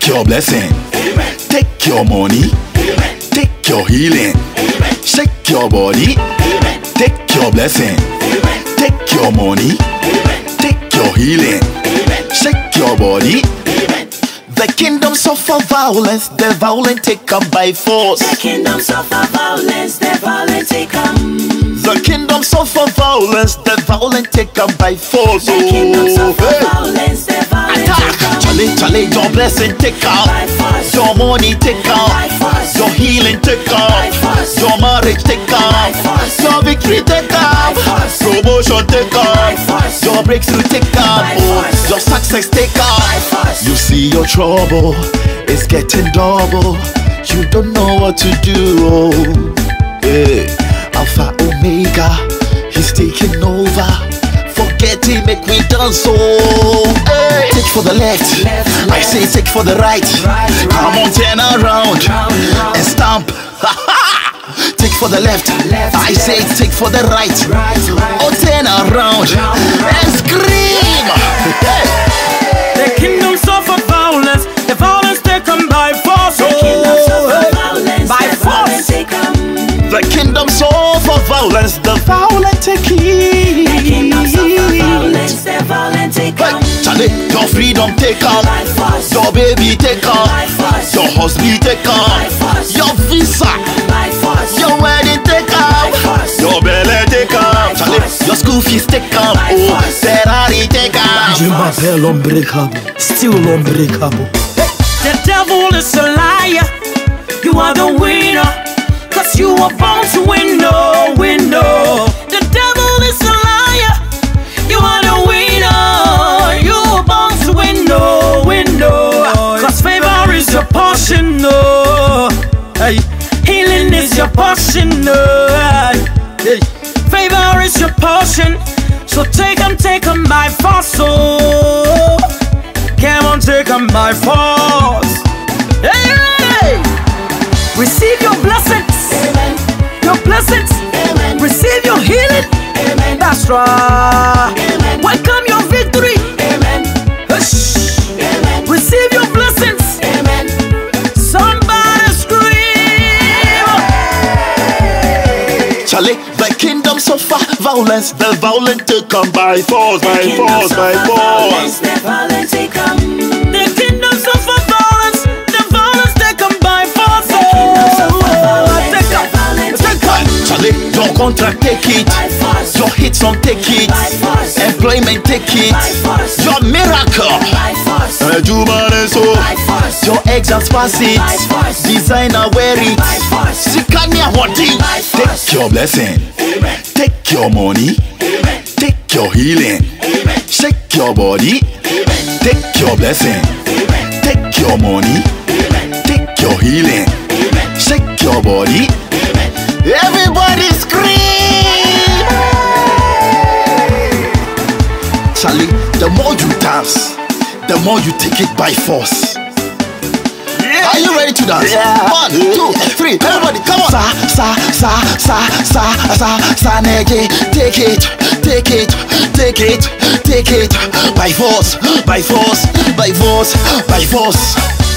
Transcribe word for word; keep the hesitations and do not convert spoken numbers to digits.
Take your blessing. Amen. Take your money. Amen. Take your healing. Amen. Shake your body. Amen. Take your blessing. Amen. Take your money. Amen. Take your healing. Amen. Shake your body. Amen. The kingdom suffer violence, the violent take up by force. The kingdom suffer violence, the violent take come. The kingdom suffer violence, the violent take up by force. The kingdom suffer hey. violence, the violent take Attack! come. Charlie, Charlie, your blessing take out. By force. Your money take out. By force. Your healing take By out. force. Your marriage take By out. force. Your victory take out. By force. Promotion take By out. force. Your breakthrough take out. By Oh, force. your success take out. By force. You see your trouble is getting double. You don't know what to do. Oh, hey. Alpha Omega, he's taking over. Forget him, make me dance. Oh, hey. Take for the left. Left, I left. say take for the right. Right, Come right. on, turn around Round, round. and stamp. Take for the left. Left, I say left. take for the right. Right, right. Oh, turn around Round, round. and scream. Hey. The kingdom suffer violence, the violence they come by force. The kingdom suffer Oh, violence, by the violent force. take come. The kingdom suffer violence, the violent take it. The kingdom suffer violence, the violent take Hey, come. Charlie, your freedom take out. By force. Your baby take out. By force. Your husband take By out. force. Your visa. By force. Your wedding take out. By force. Your belly take out. By Charlie, force. your school fees take out. By Oh, force. Ferrari take out. Je m'appelle unbreakable, still unbreakable. The devil is a liar, you are the winner, cause you were born to win, no, win, no. The devil is a liar, you are the winner, you were born to win, no, win, no. Cause favor is your portion, no. Hey, healing is your portion, no. Hey, favor is your portion. So take 'em, take 'em by force, oh. Come on, take 'em by force. Hey, hey. Receive your blessings, Amen. your blessings. Amen. Receive your healing. Amen. That's right. Amen. Welcome your victory. Amen. Hush. Amen. Receive your blessings. Amen. Somebody scream. Charlie, the kingdom suffer violence, the violent take come by force, by Kingdom force, by suffer violence, force. the violent take come. The kingdom suffer violence, the violence they come by force. The kingdom suffer Oh, violence, take the 'em, violent take take 'em. come. Charlie, your contract take it. By force. Your hits on take it. By force. Employment take it. By force. Your miracle. By force. Ejumane so. By force. Your exams pass it. By force. Designer wear it. By force. Sikania wadi. By force. Take your blessing. Amen. Take your money. Amen. Take your healing. Amen. Shake your body. Amen. Take your blessing. Amen. Take your money. Amen. Take your healing. Amen. Shake your body. Amen. Everybody scream! Charlie, the more you dance, the more you take it by force. Are you ready to dance? Yeah. One, two, three. Everybody, come on. Sa, sa, sa, sa, sa, sa, sa, nege. Take it, take it, take it, take it. By force, by force, by force, by force.